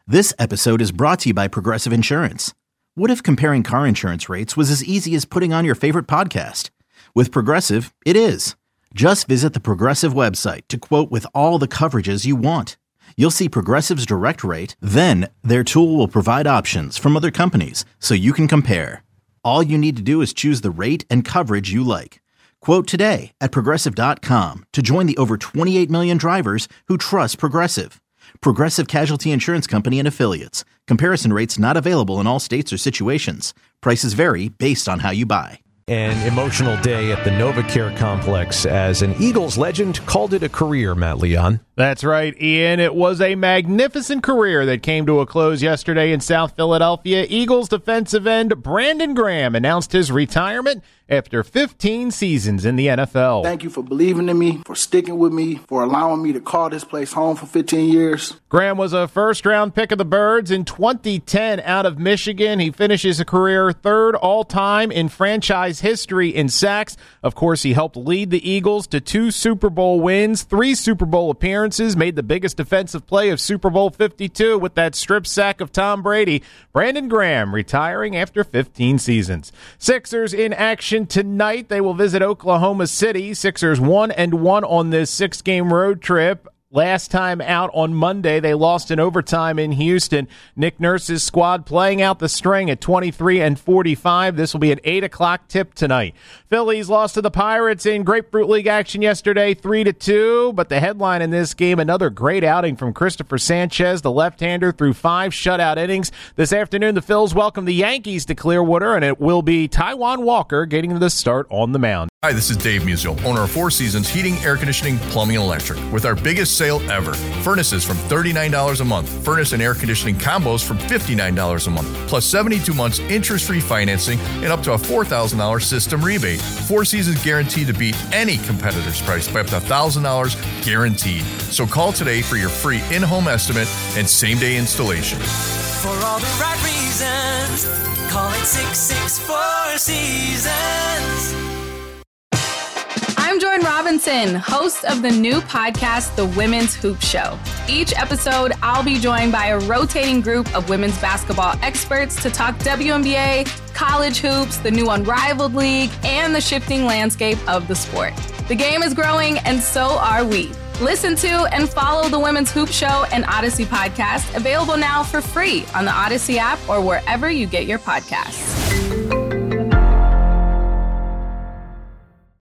This episode is brought to you by Progressive Insurance. What if comparing car insurance rates was as easy as putting on your favorite podcast? With Progressive, it is. Just visit the Progressive website to quote with all the coverages you want. You'll see Progressive's direct rate, then their tool will provide options from other companies so you can compare. All you need to do is choose the rate and coverage you like. Quote today at Progressive.com to join the over 28 million drivers who trust Progressive. Progressive Casualty Insurance Company and Affiliates. Comparison rates not available in all states or situations. Prices vary based on how you buy. An emotional day at the NovaCare complex as an Eagles legend called it a career, Matt Leon. That's right, Ian. It was a magnificent career that came to a close yesterday in South Philadelphia. Eagles defensive end Brandon Graham announced his retirement after 15 seasons in the NFL. Thank you for believing in me, for sticking with me, for allowing me to call this place home for 15 years. Graham was a first-round pick of the Birds in 2010 out of Michigan. He finishes a career third all-time in franchise history in sacks. Of course, he helped lead the Eagles to 2 Super Bowl wins, 3 Super Bowl appearances, made the biggest defensive play of Super Bowl 52 with that strip sack of Tom Brady. Brandon Graham retiring after 15 seasons. Sixers in action tonight. They will visit Oklahoma City. Sixers 1-1 on this 6-game road trip. Last time out on Monday, they lost in overtime in Houston. Nick Nurse's squad playing out the string at 23-45. This will be an 8 o'clock tip tonight. Phillies lost to the Pirates in Grapefruit League action yesterday, 3-2. But the headline in this game, another great outing from Christopher Sanchez, the left-hander, through 5 shutout innings. This afternoon, the Phils welcome the Yankees to Clearwater, and it will be Taijuan Walker getting the start on the mound. Hi, this is Dave Musial, owner of Four Seasons Heating, Air Conditioning, Plumbing, and Electric, with our biggest sale ever. Furnaces from $39 a month. Furnace and air conditioning combos from $59 a month. Plus 72 months interest-free financing and up to a $4,000 system rebate. Four Seasons guaranteed to beat any competitor's price by up to $1,000 guaranteed. So call today for your free in-home estimate and same-day installation. For all the right reasons, call it 664 Seasons. I'm Jordan Robinson, host of the new podcast, The Women's Hoop Show. Each episode, I'll be joined by a rotating group of women's basketball experts to talk WNBA, college hoops, the new Unrivaled League, and the shifting landscape of the sport. The game is growing, and so are we. Listen to and follow The Women's Hoop Show and Odyssey podcast, available now for free on the Odyssey app or wherever you get your podcasts.